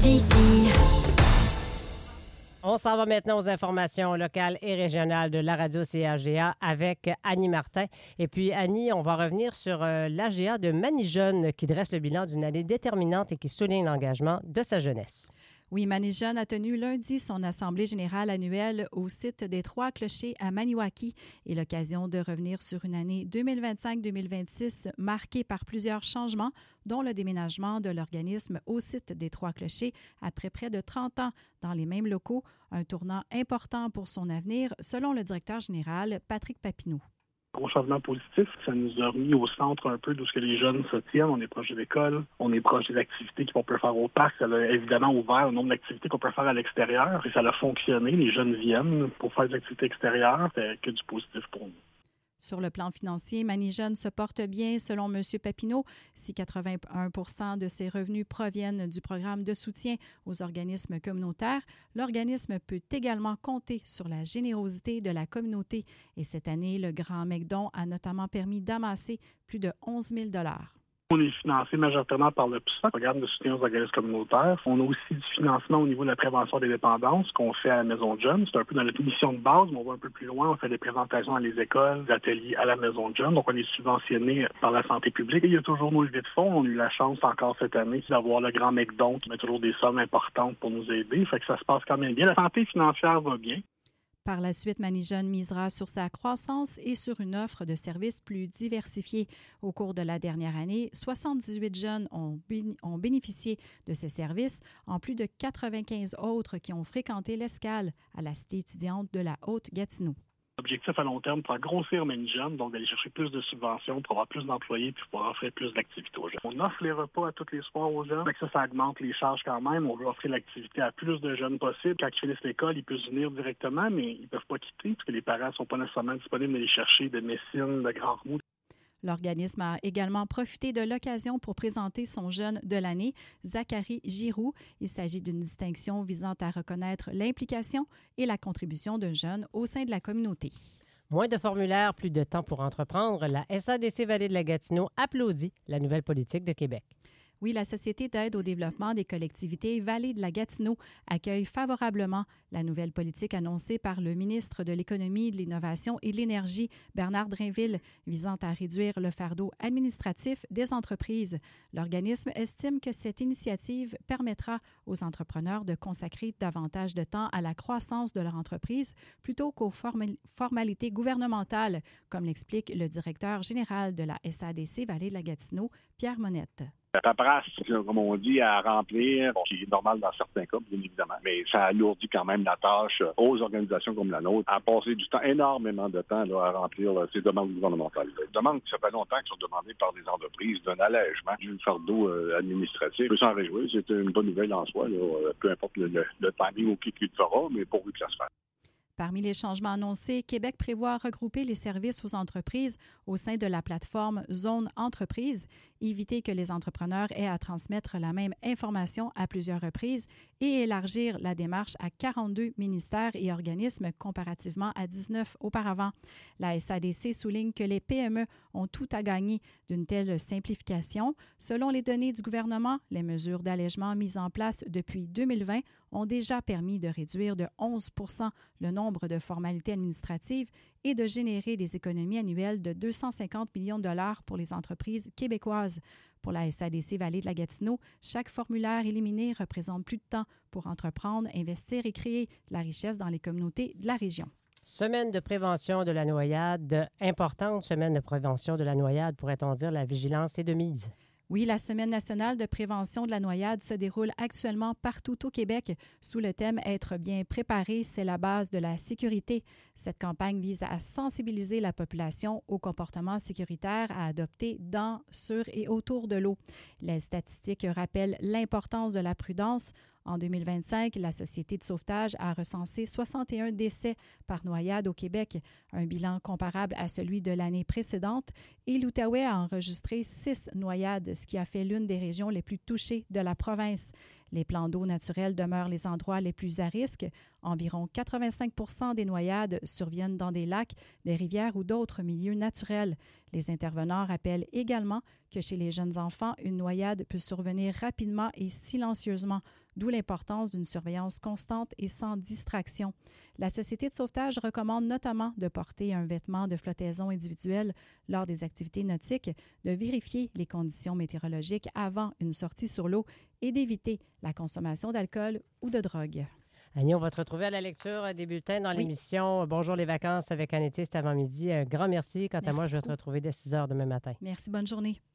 d'ici. On s'en va maintenant aux informations locales et régionales de la radio CRGA avec Annie Martin. Et puis, Annie, on va revenir sur l'AGA de Manijeunes qui dresse le bilan d'une année déterminante et qui souligne l'engagement de sa jeunesse. Oui, Manijeunes a tenu lundi son assemblée générale annuelle au site des Trois-Clochers à Maniwaki et l'occasion de revenir sur une année 2025-2026 marquée par plusieurs changements, dont le déménagement de l'organisme au site des Trois-Clochers après près de 30 ans dans les mêmes locaux, un tournant important pour son avenir, selon le directeur général Patrick Papineau. Gros changement positif, ça nous a mis au centre un peu d'où ce que les jeunes se tiennent. On est proche de l'école, on est proche des activités qu'on peut faire au parc. Ça a évidemment ouvert le nombre d'activités qu'on peut faire à l'extérieur et ça a fonctionné. Les jeunes viennent pour faire des activités extérieures. C'est que du positif pour nous. Sur le plan financier, Manijeunes se porte bien, selon M. Papineau. Si 81 de ses revenus proviennent du programme de soutien aux organismes communautaires, l'organisme peut également compter sur la générosité de la communauté. Et cette année, le Grand McDon a notamment permis d'amasser plus de 11 000 $. On est financé majoritairement par le PSA, le programme de soutien aux organismes communautaires. On a aussi du financement au niveau de la prévention des dépendances qu'on fait à la Maison John. C'est un peu dans notre mission de base, mais on va un peu plus loin. On fait des présentations dans les écoles, des ateliers à la Maison John. Donc, on est subventionné par la santé publique. Et il y a toujours nos levées de fonds. On a eu la chance encore cette année d'avoir le Grand McDon qui met toujours des sommes importantes pour nous aider. Fait que ça se passe quand même bien. La santé financière va bien. Par la suite, Manijeunes misera sur sa croissance et sur une offre de services plus diversifiée. Au cours de la dernière année, 78 jeunes ont bénéficié de ces services, en plus de 95 autres qui ont fréquenté l'escale à la cité étudiante de la Haute-Gatineau. L'objectif à long terme, pour grossir Manijeunes, donc d'aller chercher plus de subventions pour avoir plus d'employés puis pouvoir offrir plus d'activités aux jeunes. On offre les repas à tous les soirs aux jeunes. Ça augmente les charges quand même. On veut offrir l'activité à plus de jeunes possible. Quand ils finissent l'école, ils peuvent venir directement, mais ils ne peuvent pas quitter parce que les parents ne sont pas nécessairement disponibles d'aller chercher de Messine, de Grand-Remous. L'organisme a également profité de l'occasion pour présenter son jeune de l'année, Zachary Giroux. Il s'agit d'une distinction visant à reconnaître l'implication et la contribution d'un jeune au sein de la communauté. Moins de formulaires, plus de temps pour entreprendre. La SADC Vallée de la Gatineau applaudit la nouvelle politique de Québec. Oui, la Société d'aide au développement des collectivités Vallée de la Gatineau accueille favorablement la nouvelle politique annoncée par le ministre de l'Économie, de l'Innovation et de l'Énergie, Bernard Drainville, visant à réduire le fardeau administratif des entreprises. L'organisme estime que cette initiative permettra aux entrepreneurs de consacrer davantage de temps à la croissance de leur entreprise plutôt qu'aux formalités gouvernementales, comme l'explique le directeur général de la SADC Vallée de la Gatineau, Pierre Monette. La paperasse, comme on dit, à remplir, qui est normal dans certains cas, bien évidemment, mais ça alourdit quand même la tâche aux organisations comme la nôtre à passer du temps, énormément de temps là, à remplir ces demandes gouvernementales. Des demandes qui ça fait longtemps qui sont demandées par des entreprises d'un allègement du fardeau administratif. On peut s'en réjouir, c'est une bonne nouvelle en soi, là, peu importe le timing ou qui le fera, mais pourvu que ça se fasse. Parmi les changements annoncés, Québec prévoit regrouper les services aux entreprises au sein de la plateforme Zone Entreprise, éviter que les entrepreneurs aient à transmettre la même information à plusieurs reprises et élargir la démarche à 42 ministères et organismes comparativement à 19 auparavant. La SADC souligne que les PME ont tout à gagner d'une telle simplification. Selon les données du gouvernement, les mesures d'allègement mises en place depuis 2020 ont déjà permis de réduire de 11 % le nombre de formalités administratives et de générer des économies annuelles de 250 millions de dollars pour les entreprises québécoises. Pour la SADC Vallée de la Gatineau, chaque formulaire éliminé représente plus de temps pour entreprendre, investir et créer de la richesse dans les communautés de la région. Semaine de prévention de la noyade, importante semaine de prévention de la noyade, pourrait-on dire, la vigilance est de mise. Oui, la Semaine nationale de prévention de la noyade se déroule actuellement partout au Québec sous le thème « Être bien préparé, c'est la base de la sécurité ». Cette campagne vise à sensibiliser la population aux comportements sécuritaires à adopter dans, sur et autour de l'eau. Les statistiques rappellent l'importance de la prudence. En 2025, la Société de sauvetage a recensé 61 décès par noyade au Québec, un bilan comparable à celui de l'année précédente, et l'Outaouais a enregistré 6 noyades, ce qui a fait l'une des régions les plus touchées de la province. Les plans d'eau naturels demeurent les endroits les plus à risque. Environ 85 des noyades surviennent dans des lacs, des rivières ou d'autres milieux naturels. Les intervenants rappellent également que chez les jeunes enfants, une noyade peut survenir rapidement et silencieusement, d'où l'importance d'une surveillance constante et sans distraction. La Société de sauvetage recommande notamment de porter un vêtement de flottaison individuel lors des activités nautiques, de vérifier les conditions météorologiques avant une sortie sur l'eau et d'éviter la consommation d'alcool ou de drogue. Annie, on va te retrouver à la lecture des bulletins dans l'émission Bonjour les vacances avec Annie, c'est avant midi. Un grand merci. Quant à moi, je vais te retrouver dès 6 heures demain matin. Merci, bonne journée.